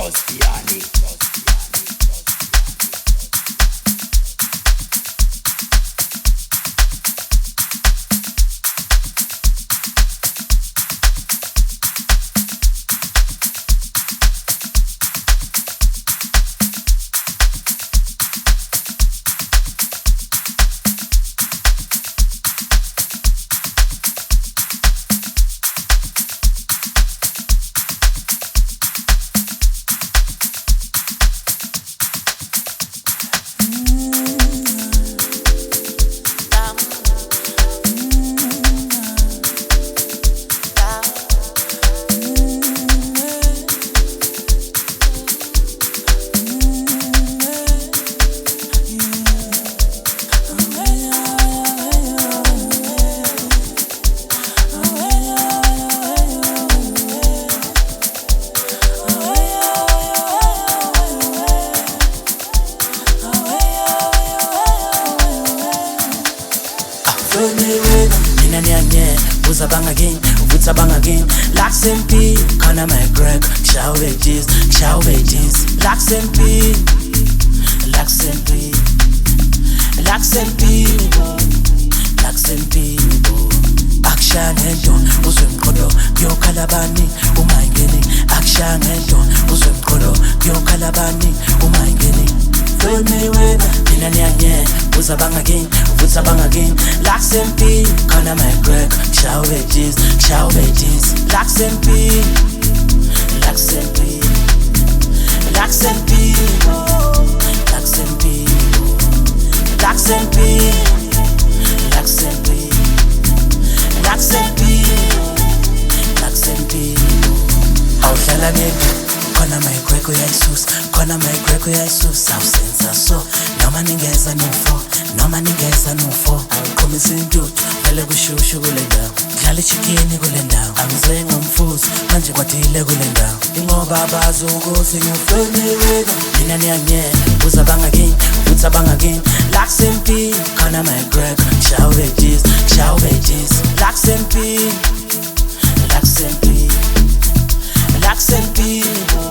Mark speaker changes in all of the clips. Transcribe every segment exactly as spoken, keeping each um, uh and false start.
Speaker 1: Rostiani.
Speaker 2: Laxempi, kana my greg, kshawetis, kshawetis. Laxempi, Laxempi, Laxempi, Laxempi. Aksha ngento, uzwe mqondo, kuyokhalabani, uma ingeni. Aksha ngento, uzwe mqondo, kuyokhalabani, uma ingeni. Floyd Mayweather, mina nyanye, uzabanga again, uzabanga again. Laxempi, kana my greg, kshawetis, kshawetis. Laxempi, Laxempi, Laxempi, Laxempi, Laxempi, Laxempi, Laxempi, Laxempi. Awuhlala ngedwa, khona mayikwekho yayisus, khona mayikwekho yayisus. Awusenza so, noma ningeza no-four, noma ningeza no-four. Awuqhumisa intuthu, vele kushushu kule ndawo. Dlala ichicken kule ndawo, angize ngomfuthi, manje kwadile kule ndawo. Ingoba abazi ukuthi ngu-Floyd Mayweather, mina niyangena, uzabanga again, uzabanga again. Laxempi, khona my-greg, kshawetis, kshawetis. Laxempi, Laxempi, Laxempi,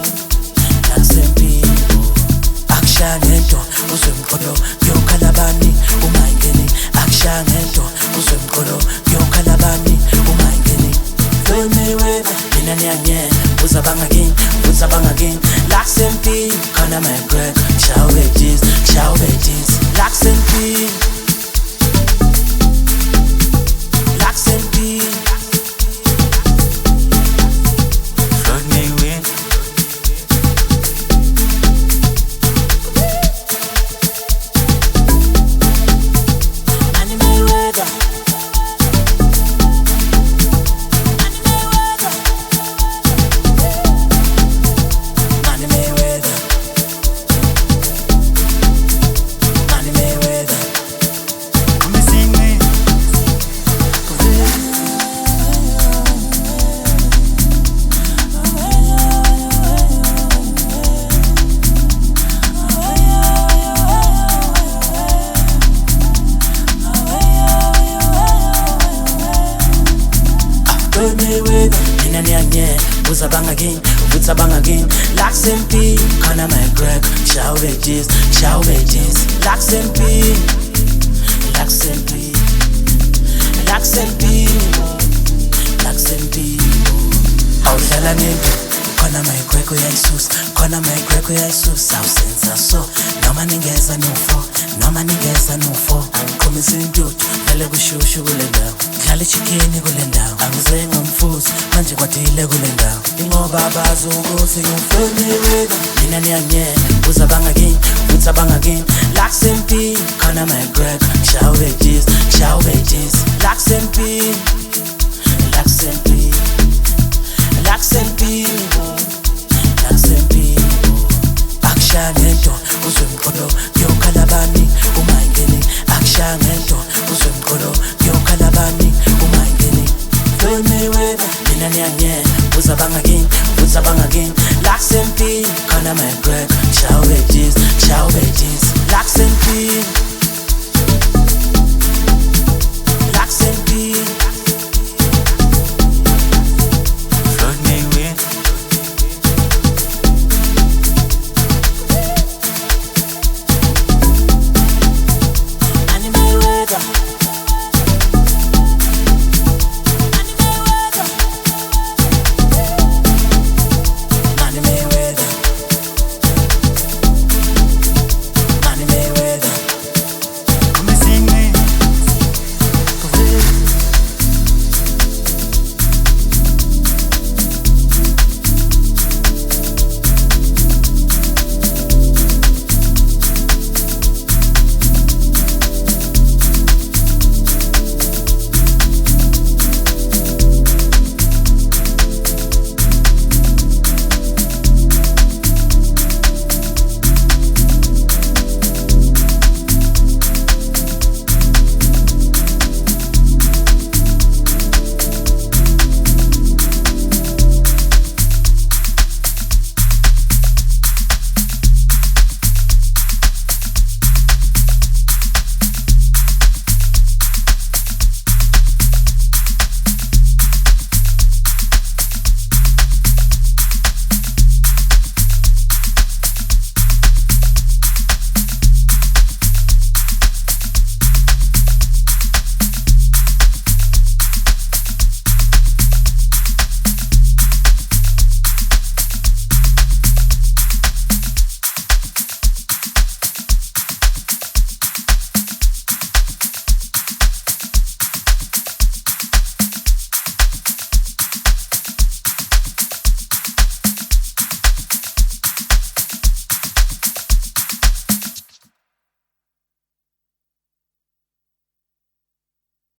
Speaker 2: Laxempi. Aksha ngento, uzwe mqondo, kuyokhalabani, uma ingeni. Aksha ngento, uzwe mqondo, kuyokhalabani, uma ingeni. Floyd Mayweather, mina niyangena, uzabanga again, uzabanga again. Laxempi, khona my greg, kshawetis, kshawetis. Laxempi, Laxempi. Floyd Mayweather. Money Mayweather. Money Mayweather. Money Mayweather. Come see me. Floyd Mayweather, mina niyangena, uzabanga again, uzabanga again. Laxempi, khona my greg, kshawetis, kshawetis. Laxempi, Laxempi, Laxempi, Laxempi. Awuhlala ngedwa, khona mayikwekho yayisus, khona mayikwekho yayisus. Awusenza so, noma ningeza no-four, noma ningeza no-four. Awuqhumisa intuthu, vele kushushu kule ndawo. Dlala ichicken kule ndawo, angize ngomfuthi, manje kwadile kule ndawo. Ingoba abazi ukuthi ngu-Floyd Mayweather, mina niyangena, uzabanga again, uzabanga again. Laxempi, khona my greg, kshawetis, kshawetis. Laxempi, Laxempi, Laxempi, Laxempi. Aksha ngento, uzwe mqondo, kuyokhalabani, uma ingeni. Aksha ngento, uzwe mqondo, kuyokhalabani, uma ingeni. Floyd Mayweather, mina niyangena, uzabanga again, uzabanga again. Laxempi, khona my greg, kshawetis, kshawetis. Laxempi.